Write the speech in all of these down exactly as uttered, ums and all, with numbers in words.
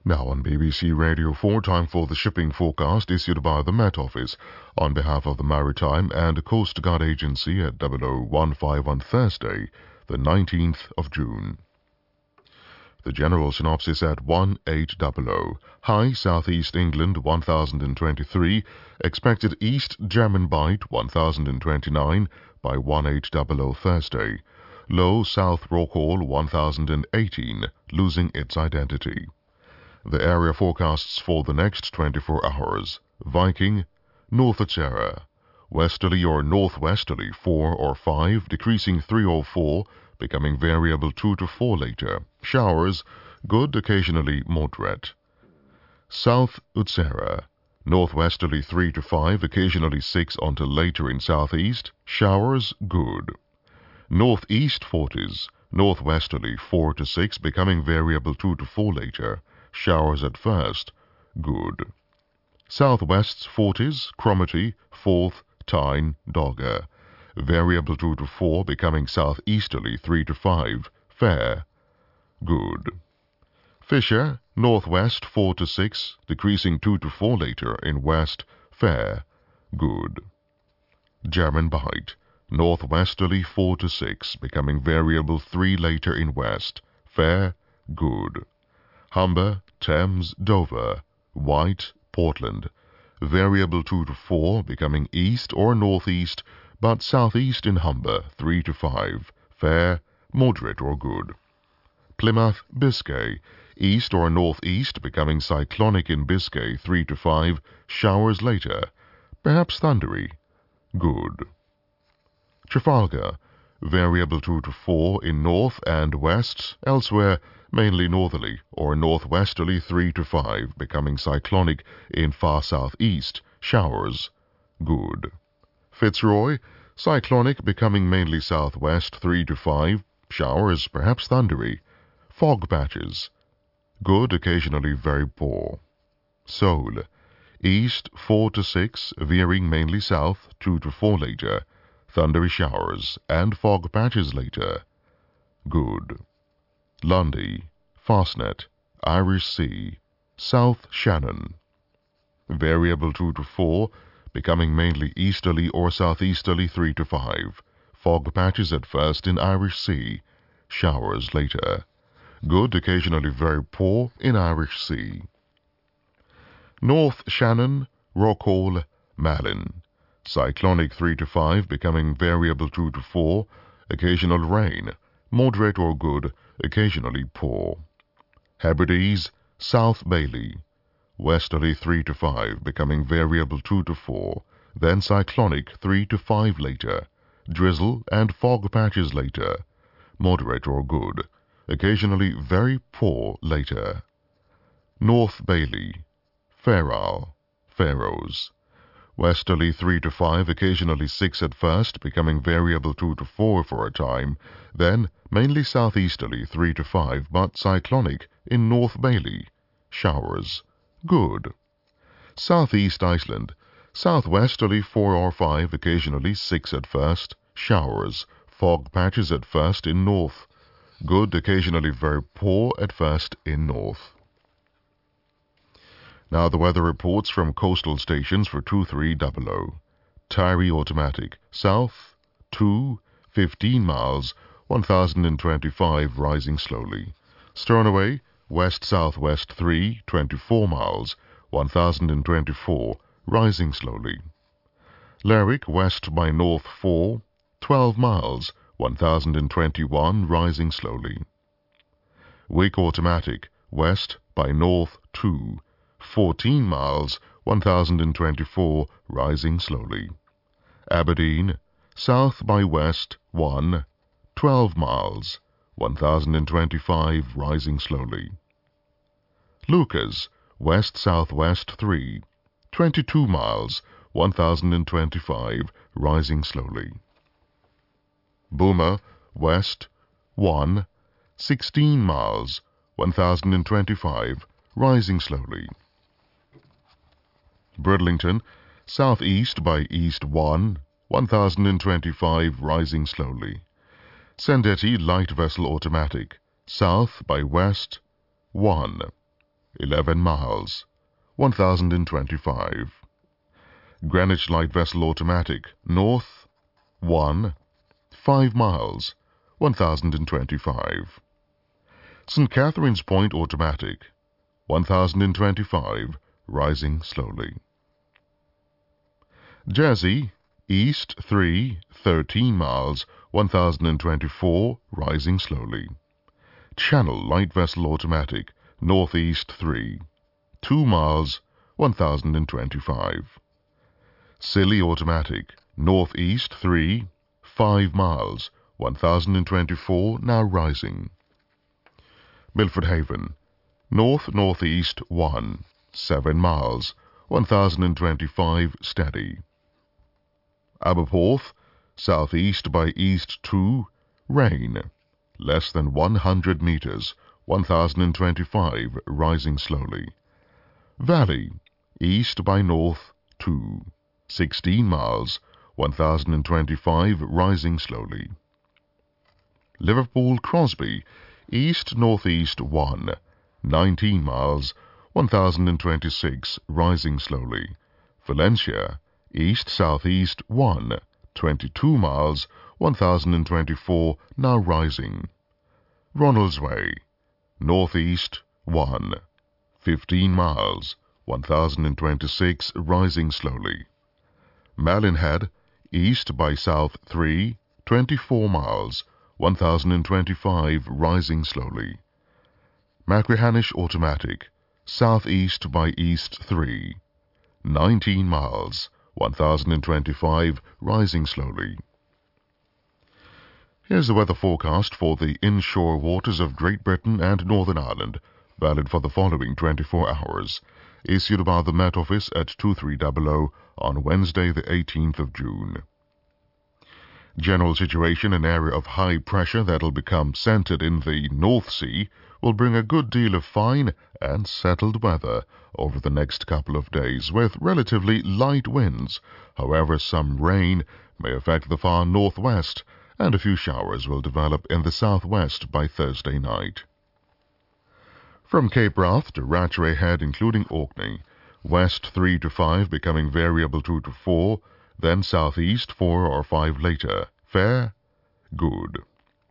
Now on B B C Radio four, time for the shipping forecast issued by the Met Office on behalf of the Maritime and Coast Guard Agency at double oh one five on Thursday, the nineteenth of June. The general synopsis at one eight hundred. High southeast England one thousand twenty-three, expected east German Bight one thousand twenty-nine by one eight hundred Thursday. Low south Rockall one thousand eighteen, losing its identity. The area forecasts for the next twenty-four hours. Viking, North Utsera. Westerly or northwesterly four or five, decreasing three or four, becoming variable two to four later. Showers, good, occasionally moderate. South Utsera. Northwesterly three to five, occasionally six until later in southeast. Showers, good. Northeast forties. Northwesterly four to six, becoming variable two to four later. Showers at first, good. Southwest's forties, Cromarty, Forth, Tyne, Dogger. Variable two to four, becoming southeasterly three to five, fair, good. Fisher, northwest four to six, decreasing two to four later in west, fair, good. German Bight, northwesterly four to six, becoming variable three later in west, fair, good. Humber, Thames, Dover, White, Portland, variable two to four, becoming east or northeast, but southeast in Humber three to five, fair, moderate or good. Plymouth, Biscay, east or northeast, becoming cyclonic in Biscay three to five, showers later, perhaps thundery, good. Trafalgar, variable two to four in north and west, elsewhere mainly northerly or northwesterly three to five, becoming cyclonic in far southeast, showers, good. Fitzroy, cyclonic becoming mainly southwest three to five, showers perhaps thundery, fog patches, good, occasionally very poor. Seoul, east four to six, veering mainly south two to four later, thundery showers and fog patches later, good. Lundy, Fastnet, Irish Sea, South Shannon. Variable two to four, becoming mainly easterly or southeasterly three to five. Fog patches at first in Irish Sea, showers later. Good, occasionally very poor in Irish Sea. North Shannon, Rockall, Malin. Cyclonic three to five, becoming variable two to four. Occasional rain, moderate or good, occasionally poor. Hebrides, South Bailey. Westerly three to five, becoming variable two to four. Then cyclonic three to five later. Drizzle and fog patches later. Moderate or good, occasionally very poor later. North Bailey, Faroe, Faroes. Westerly three to five, occasionally six at first, becoming variable two to four for a time, then mainly southeasterly three to five, but cyclonic in North Bailey. Showers, good. Southeast Iceland, southwesterly four or five, occasionally six at first, showers, fog patches at first in north, good, occasionally very poor at first in north. Now the weather reports from coastal stations for two three hundred. Tyree Automatic, south, two, fifteen miles, one thousand twenty-five, rising slowly. Sternaway, west-southwest three, twenty-four miles, one thousand twenty-four, rising slowly. Lerwick, west by north four, twelve miles, one thousand twenty-one, rising slowly. Wick Automatic, west by north two, fourteen miles, one thousand twenty-four, rising slowly. Aberdeen, south by west one, twelve miles, one thousand twenty-five, rising slowly. Lucas, west-southwest three, twenty-two miles, one thousand twenty-five, rising slowly. Boomer, west one, sixteen miles, one thousand twenty-five, rising slowly. Bridlington, southeast by east one, one thousand twenty-five, rising slowly. Sandetti, light vessel automatic, south by west one. eleven miles, one thousand twenty-five. Greenwich Light Vessel Automatic, north, one, five miles, one thousand twenty-five. Saint Catherine's Point Automatic, one thousand twenty-five, rising slowly. Jersey, east three, thirteen miles, one thousand twenty-four, rising slowly. Channel Light Vessel Automatic, northeast three, two miles, one thousand twenty-five. Scilly Automatic, northeast three, five miles, one thousand twenty-four, now rising. Milford Haven, north-northeast one, seven miles, one thousand twenty-five, steady. Aberporth, southeast by east two, rain, less than one hundred meters, one thousand twenty-five, rising slowly. Valley, east by north two, sixteen miles, one thousand twenty-five, rising slowly. Liverpool Crosby, east-northeast one, nineteen miles, one thousand twenty-six, rising slowly. Valencia, east-southeast one, twenty-two miles, one thousand twenty-four, now rising. Ronaldsway, northeast one, fifteen miles, one thousand twenty-six, rising slowly. Malinhead, east by south three, twenty-four miles, one thousand twenty-five, rising slowly. Machrihanish Automatic, southeast by east three, nineteen miles, one thousand twenty-five, rising slowly. Here's the weather forecast for the inshore waters of Great Britain and Northern Ireland, valid for the following twenty-four hours, issued by the Met Office at two three hundred on Wednesday the eighteenth of June. General situation: an area of high pressure that'll become centered in the North Sea will bring a good deal of fine and settled weather over the next couple of days, with relatively light winds. However, some rain may affect the far northwest, and a few showers will develop in the southwest by Thursday night. From Cape Wrath to Rattray Head, including Orkney, west three to five, becoming variable two to four, then southeast four or five later. Fair, good.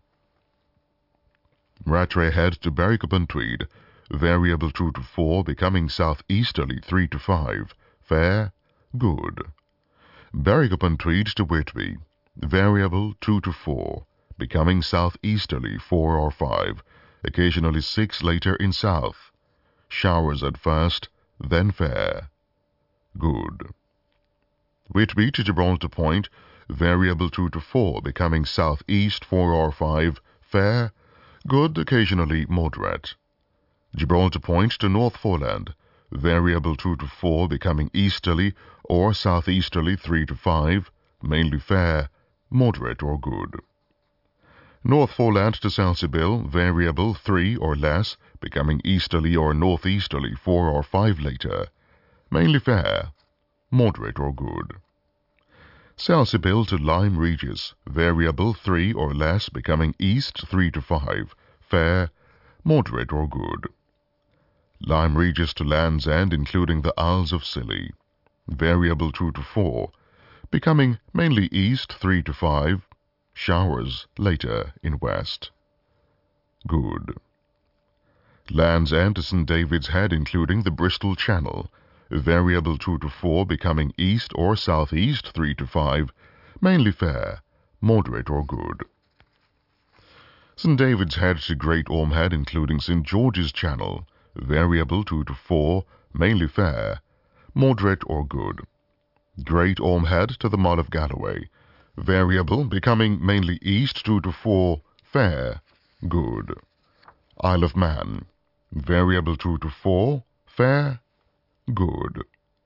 Rattray Head to Berwick-upon-Tweed, variable two to four, becoming southeasterly three to five. Fair, good. Berwick-upon-Tweed to Whitby, variable two to four, becoming southeasterly four or five, occasionally six later in south. Showers at first, then fair, good. Whitby to Gibraltar Point, variable two to four, becoming southeast four or five, fair, good, occasionally moderate. Gibraltar Point to North Foreland, variable two to four, becoming easterly or southeasterly three to five, mainly fair, moderate or good. North Foreland to Salsibill, variable three or less, becoming easterly or northeasterly four or five later, mainly fair, moderate or good. Salsibill to Lyme Regis, variable three or less, becoming east three to five, fair, moderate or good. Lyme Regis to Land's End, including the Isles of Scilly, variable two to four, becoming mainly east three to five, showers later in west, good. Land's End to Saint David's Head, including the Bristol Channel, variable two to four, becoming east or southeast three to five, mainly fair, moderate or good. Saint David's Head to Great Orme Head, including Saint George's Channel, variable two to four, mainly fair, moderate or good. Great Orme Head to the Mull of Galloway, variable, becoming mainly east two to four, fair, good. Isle of Man, variable two to four, fair, good.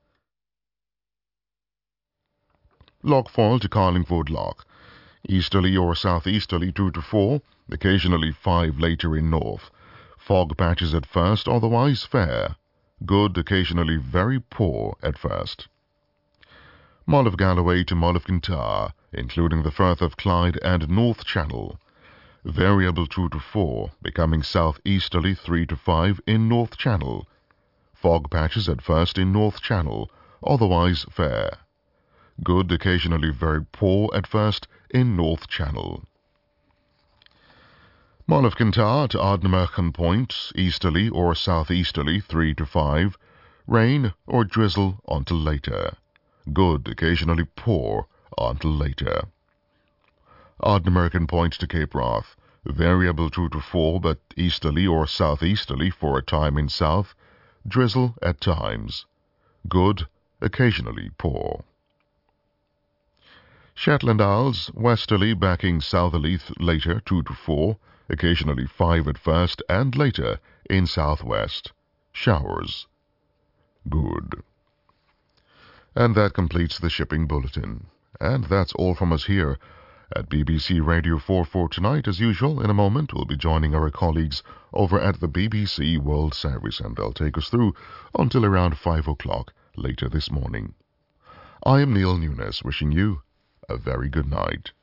Loch Foyle to Carlingford Loch, easterly or southeasterly two to four, occasionally five later in north. Fog patches at first, otherwise fair, good, occasionally very poor at first. Mull of Galloway to Mull of Kintyre, including the Firth of Clyde and North Channel, variable two to four, becoming southeasterly three to five in North Channel, Fog patches at first in North Channel, otherwise fair. Good, occasionally very poor at first in North Channel. Mull of Kintyre to Ardnamurchan Point, easterly or southeasterly three to five. Rain or drizzle until later. Good, occasionally poor until later. Ardnamurchan Point to Cape Wrath. Variable two to four, but easterly or southeasterly for a time in south. Drizzle at times. Good, occasionally poor. Shetland Isles, westerly backing southerly later two to four, occasionally five at first and later in southwest. Showers. Good. And that completes the shipping bulletin. And that's all from us here at B B C Radio four for tonight. As usual, in a moment we'll be joining our colleagues over at the B B C World Service, and they'll take us through until around five o'clock later this morning. I am Neil Nunes, wishing you a very good night.